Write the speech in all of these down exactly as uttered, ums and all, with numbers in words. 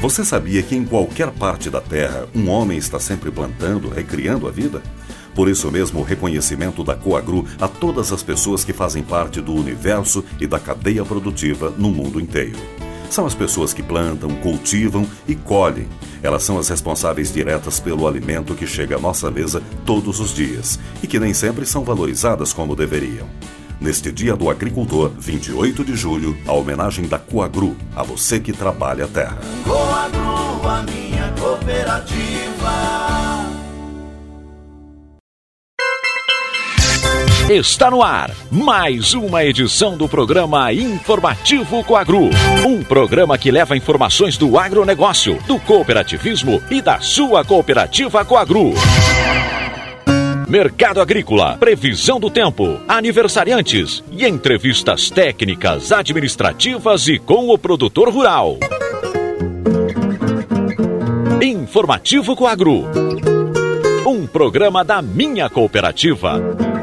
Você sabia que em qualquer parte da Terra, um homem está sempre plantando, recriando a vida? Por isso mesmo, o reconhecimento da Coagro a todas as pessoas que fazem parte do universo e da cadeia produtiva no mundo inteiro. São as pessoas que plantam, cultivam e colhem. Elas são as responsáveis diretas pelo alimento que chega à nossa mesa todos os dias e que nem sempre são valorizadas como deveriam. Neste Dia do Agricultor, vinte e oito de julho, a homenagem da Coagro a você que trabalha a terra. Coagro, a minha cooperativa. Está no ar mais uma edição do programa Informativo Coagro. Um programa que leva informações do agronegócio, do cooperativismo e da sua cooperativa Coagro. Mercado agrícola, previsão do tempo, aniversariantes e entrevistas técnicas, administrativas e com o produtor rural. Informativo Coagro. Um programa da minha cooperativa.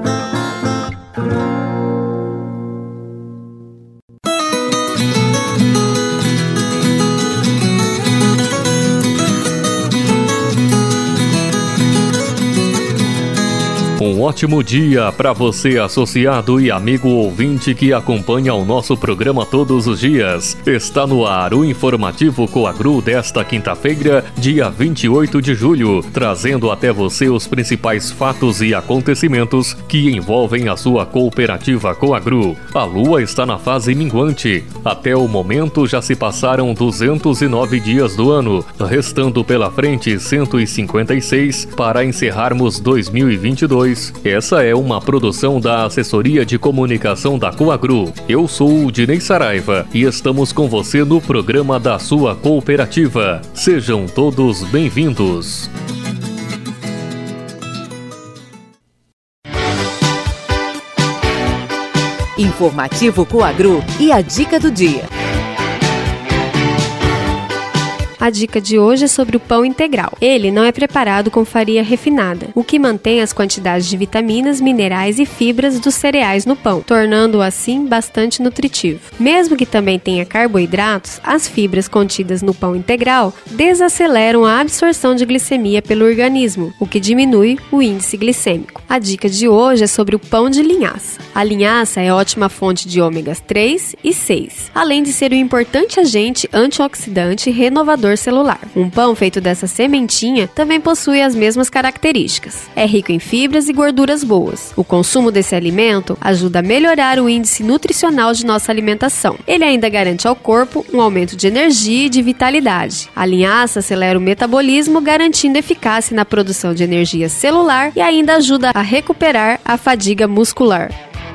Um ótimo dia para você, associado e amigo ouvinte que acompanha o nosso programa todos os dias. Está no ar o Informativo Coagro desta quinta-feira, dia vinte e oito de julho, trazendo até você os principais fatos e acontecimentos que envolvem a sua cooperativa Coagro. A lua está na fase minguante. Até o momento já se passaram duzentos e nove dias do ano, restando pela frente cento e cinquenta e seis para encerrarmos dois mil e vinte e dois. Essa é uma produção da Assessoria de Comunicação da Coagro. Eu sou o Dinei Saraiva e estamos com você no programa da sua cooperativa. Sejam todos bem-vindos. Informativo Coagro e a dica do dia. A dica de hoje é sobre o pão integral. Ele não é preparado com farinha refinada, o que mantém as quantidades de vitaminas, minerais e fibras dos cereais no pão, tornando-o assim bastante nutritivo. Mesmo que também tenha carboidratos, as fibras contidas no pão integral desaceleram a absorção de glicemia pelo organismo, o que diminui o índice glicêmico. A dica de hoje é sobre o pão de linhaça. A linhaça é ótima fonte de ômegas três e seis, além de ser um importante agente antioxidante e renovador celular. Um pão feito dessa sementinha também possui as mesmas características. É rico em fibras e gorduras boas. O consumo desse alimento ajuda a melhorar o índice nutricional de nossa alimentação. Ele ainda garante ao corpo um aumento de energia e de vitalidade. A linhaça acelera o metabolismo, garantindo eficácia na produção de energia celular e ainda ajuda a recuperar a fadiga muscular.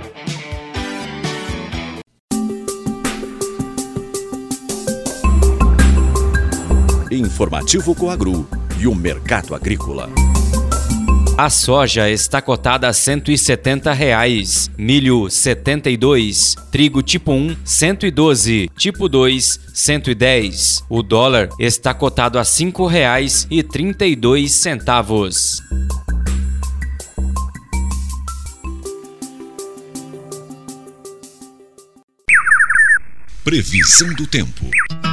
Informativo Coagro e o mercado agrícola. A soja está cotada a cento e setenta reais, milho setenta e dois, trigo tipo um cento e doze, tipo dois cento e dez. O dólar está cotado a cinco reais e trinta e dois centavos. Previsão do tempo.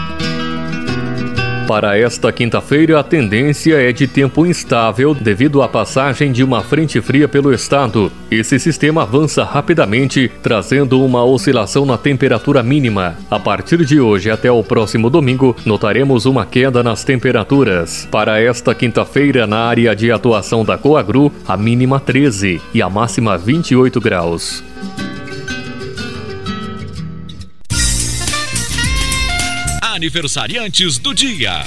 Para esta quinta-feira, a tendência é de tempo instável devido à passagem de uma frente fria pelo estado. Esse sistema avança rapidamente, trazendo uma oscilação na temperatura mínima. A partir de hoje até o próximo domingo, notaremos uma queda nas temperaturas. Para esta quinta-feira, na área de atuação da Coagro, a mínima treze e a máxima vinte e oito graus. Aniversariantes do dia.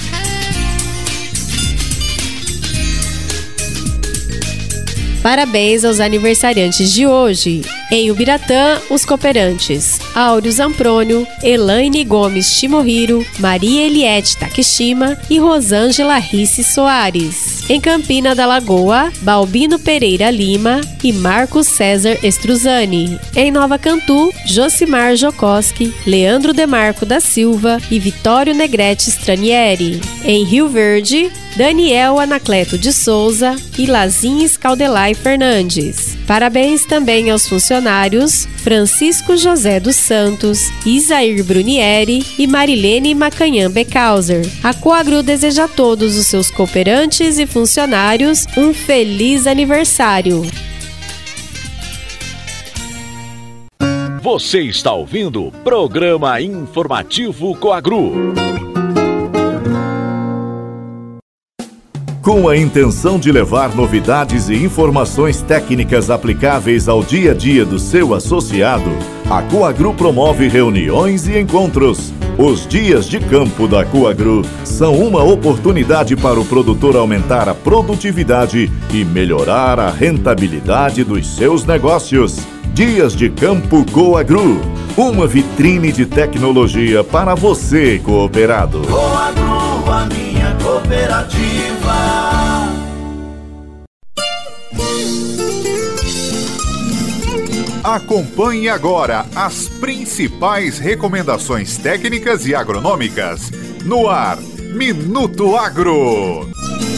Parabéns aos aniversariantes de hoje. Em Ubiratã, os cooperantes Áureo Zamprônio, Elaine Gomes Shimohiro, Maria Eliette Takishima e Rosângela Risse Soares. Em Campina da Lagoa, Balbino Pereira Lima e Marcos César Estruzani. Em Nova Cantu, Josimar Jokoski, Leandro Demarco da Silva e Vitório Negrete Stranieri. Em Rio Verde, Daniel Anacleto de Souza e Lazinho Escaldelay Fernandes. Parabéns também aos funcionários Francisco José dos Santos, Isair Brunieri e Marilene Macanhã Becauser. A Coagru deseja a todos os seus cooperantes e funcionários um feliz aniversário. Você está ouvindo o Programa Informativo Coagru. Com a intenção de levar novidades e informações técnicas aplicáveis ao dia a dia do seu associado, a Coagru promove reuniões e encontros. Os dias de campo da Coagru são uma oportunidade para o produtor aumentar a produtividade e melhorar a rentabilidade dos seus negócios. Dias de Campo Coagru, uma vitrine de tecnologia para você, cooperado. Coagru, a minha cooperativa. Acompanhe agora as principais recomendações técnicas e agronômicas. No ar, Minuto Agro.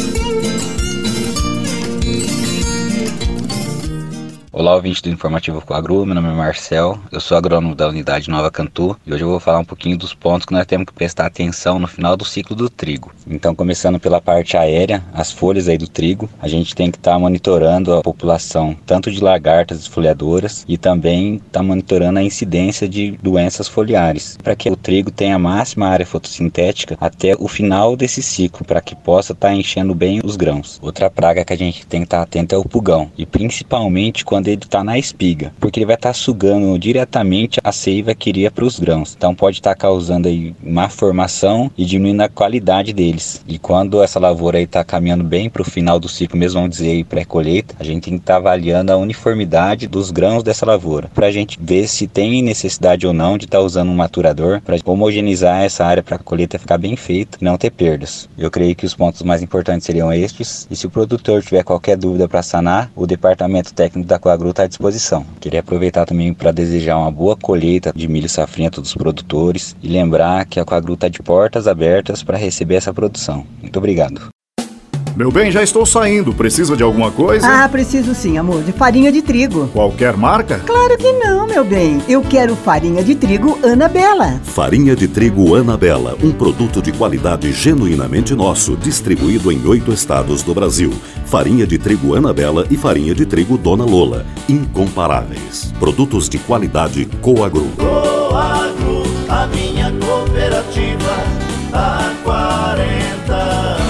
Olá, ouvinte do Informativo Coagru, meu nome é Marcel, eu sou agrônomo da unidade Nova Cantu e hoje eu vou falar um pouquinho dos pontos que nós temos que prestar atenção no final do ciclo do trigo. Então, começando pela parte aérea, as folhas aí do trigo, a gente tem que estar tá monitorando a população tanto de lagartas esfoliadoras e também estar tá monitorando a incidência de doenças foliares, para que o trigo tenha a máxima área fotossintética até o final desse ciclo, para que possa estar tá enchendo bem os grãos. Outra praga que a gente tem que estar tá atento é o pulgão, e principalmente quando ele está na espiga, porque ele vai estar tá sugando diretamente a seiva que iria para os grãos. Então pode estar tá causando aí má formação e diminuindo a qualidade deles. E quando essa lavoura está caminhando bem para o final do ciclo, mesmo vamos dizer pré-colheita, a gente tem que estar tá avaliando a uniformidade dos grãos dessa lavoura, para a gente ver se tem necessidade ou não de estar tá usando um maturador para homogeneizar essa área para a colheita ficar bem feita e não ter perdas. Eu creio que os pontos mais importantes seriam estes, e se o produtor tiver qualquer dúvida para sanar, o departamento técnico da Coagru está à disposição. Queria aproveitar também para desejar uma boa colheita de milho safrinha a todos os produtores e lembrar que a Coagru está de portas abertas para receber essa produção. Muito obrigado. Meu bem, já estou saindo. Precisa de alguma coisa? Ah, preciso sim, amor. De farinha de trigo. Qualquer marca? Claro que não, meu bem. Eu quero farinha de trigo Anabela. Farinha de trigo Anabela, um produto de qualidade genuinamente nosso, distribuído em oito estados do Brasil. Farinha de trigo Anabela e farinha de trigo Dona Lola, incomparáveis. Produtos de qualidade Coagru. Coagru, a minha cooperativa, há quarenta anos.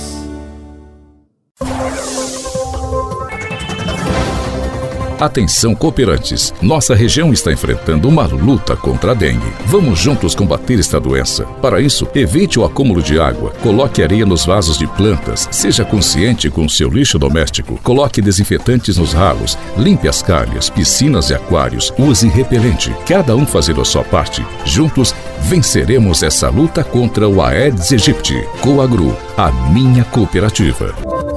Atenção, cooperantes! Nossa região está enfrentando uma luta contra a dengue. Vamos juntos combater esta doença. Para isso, evite o acúmulo de água, coloque areia nos vasos de plantas, seja consciente com o seu lixo doméstico, coloque desinfetantes nos ralos, limpe as calhas, piscinas e aquários, use repelente. Cada um fazendo a sua parte. Juntos, venceremos essa luta contra o Aedes aegypti. Coagru, a minha cooperativa.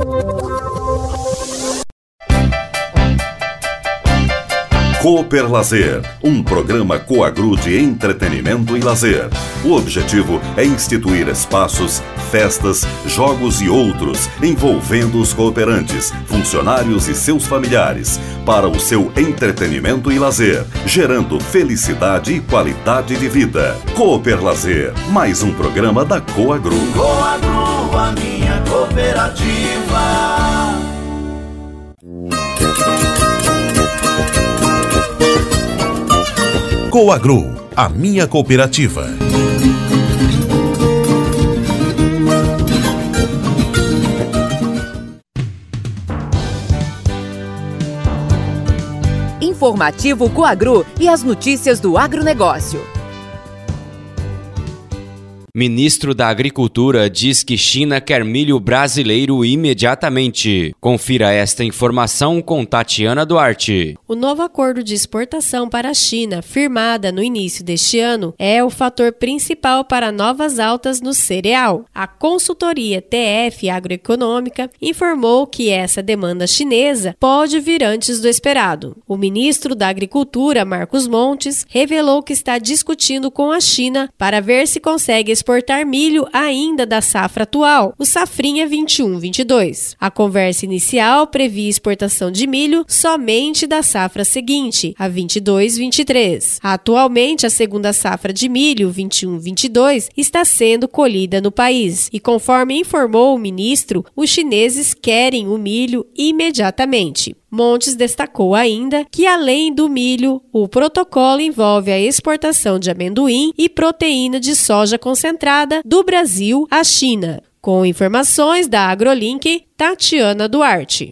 Cooper Lazer, um programa Coagru de entretenimento e lazer. O objetivo é instituir espaços, festas, jogos e outros envolvendo os cooperantes, funcionários e seus familiares, para o seu entretenimento e lazer, gerando felicidade e qualidade de vida. Cooper Lazer, mais um programa da Coagru. Coagru, a minha cooperativa. Coagru, a minha cooperativa. Informativo Coagru e as notícias do agronegócio. Ministro da Agricultura diz que China quer milho brasileiro imediatamente. Confira esta informação com Tatiana Duarte. O novo acordo de exportação para a China, firmada no início deste ano, é o fator principal para novas altas no cereal. A consultoria T F Agroeconômica informou que essa demanda chinesa pode vir antes do esperado. O ministro da Agricultura, Marcos Montes, revelou que está discutindo com a China para ver se consegue exportar exportar milho ainda da safra atual, o Safrinha vinte e um vinte e dois. A conversa inicial previa exportação de milho somente da safra seguinte, a vinte e dois vinte e três. Atualmente, a segunda safra de milho, vinte e um vinte e dois, está sendo colhida no país e, conforme informou o ministro, os chineses querem o milho imediatamente. Montes destacou ainda que, além do milho, o protocolo envolve a exportação de amendoim e proteína de soja concentrada do Brasil à China. Com informações da AgroLink, Tatiana Duarte.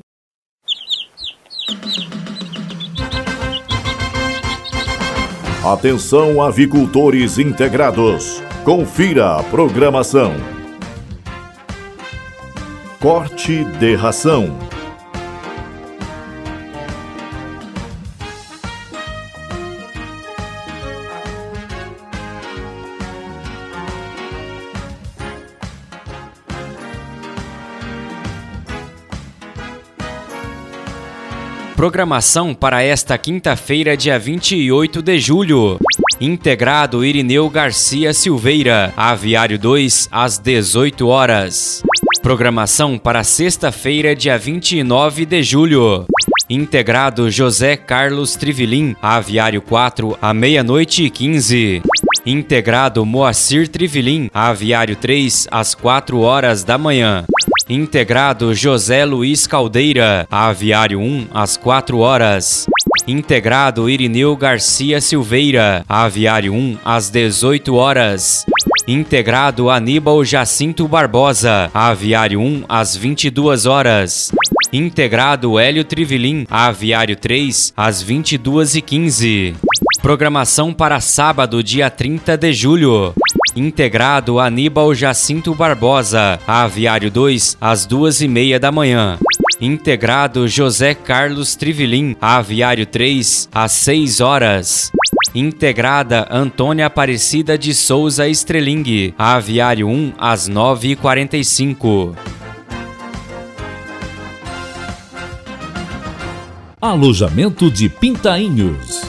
Atenção, avicultores integrados. Confira a programação. Corte de ração. Programação para esta quinta-feira, dia vinte e oito de julho. Integrado Irineu Garcia Silveira, Aviário dois, às dezoito horas. Programação para sexta-feira, dia vinte e nove de julho. Integrado José Carlos Trivelin, Aviário quatro, à meia-noite e quinze. Integrado Moacir Trivelin, Aviário três, às quatro horas da manhã. Integrado José Luiz Caldeira, Aviário um, às quatro horas. Integrado Irineu Garcia Silveira, Aviário um, às dezoito horas. Integrado Aníbal Jacinto Barbosa, Aviário um, às vinte e duas horas. Integrado Hélio Trivelin, Aviário três, às vinte e duas e quinze. Programação para sábado, dia trinta de julho. Integrado Aníbal Jacinto Barbosa, Aviário dois, às duas e meia da manhã. Integrado José Carlos Trivelin, Aviário três, às seis horas. Integrada Antônia Aparecida de Souza Estreling, Aviário um, às nove e quarenta e cinco. Alojamento de Pintainhos.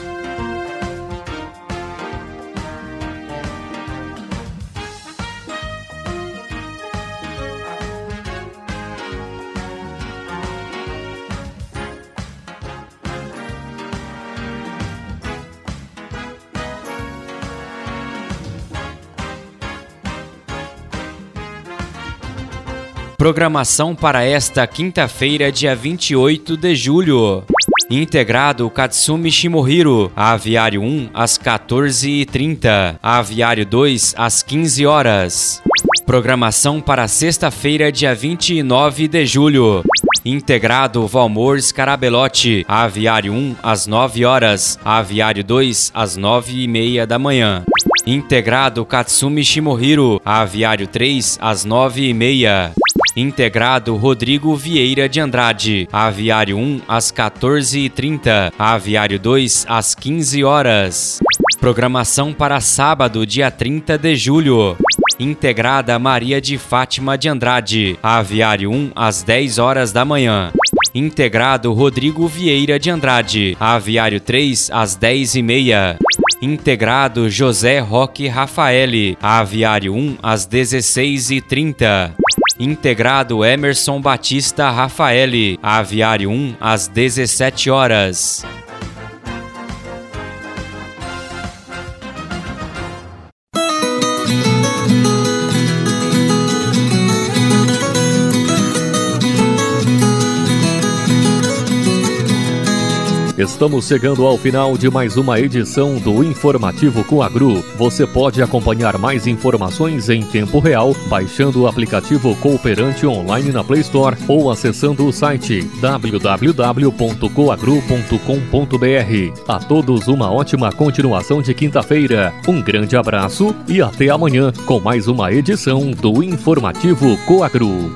Programação para esta quinta-feira, dia vinte e oito de julho. Integrado Katsumi Shimohiro, Aviário um, às quatorze e trinta. Aviário dois, às quinze horas. Programação para sexta-feira, dia vinte e nove de julho. Integrado Valmor Scarabelotti, Aviário um, às nove horas. Aviário dois, às nove e meia da manhã. Integrado Katsumi Shimohiro, Aviário três, às nove e meia. Integrado Rodrigo Vieira de Andrade, Aviário um, às quatorze e trinta. Aviário dois, às quinze horas. Programação para sábado, dia trinta de julho. Integrada Maria de Fátima de Andrade, Aviário um, às dez horas da manhã. Integrado Rodrigo Vieira de Andrade, Aviário três, às dez e meia. Integrado José Roque Rafaeli, Aviário um, às dezesseis e trinta. Integrado Emerson Batista Rafaeli, Aviário um, às dezessete horas. Estamos chegando ao final de mais uma edição do Informativo Coagro. Você pode acompanhar mais informações em tempo real baixando o aplicativo Cooperante online na Play Store ou acessando o site w w w ponto coagro ponto com ponto b r. A todos uma ótima continuação de quinta-feira. Um grande abraço e até amanhã com mais uma edição do Informativo Coagro.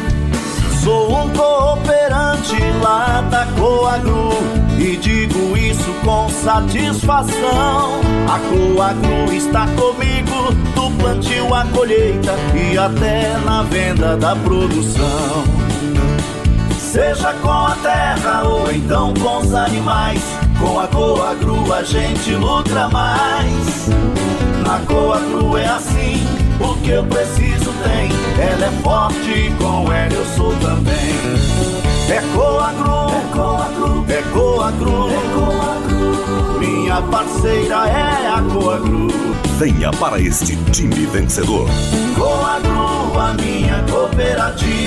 Lá da Coagro e digo isso isso com satisfação. A Coagro está comigo, do plantio à colheita e até na venda da produção. Seja com a terra ou então com os animais, com a Coagro a gente lucra mais. Na Coagro é assim, o que eu preciso tem. Ela é forte e com ela eu sou também. É Coagro, é Coagro, é Coagro, é Coagro. Minha parceira é a Coagro. Venha para este time vencedor. Coagro, a minha cooperativa.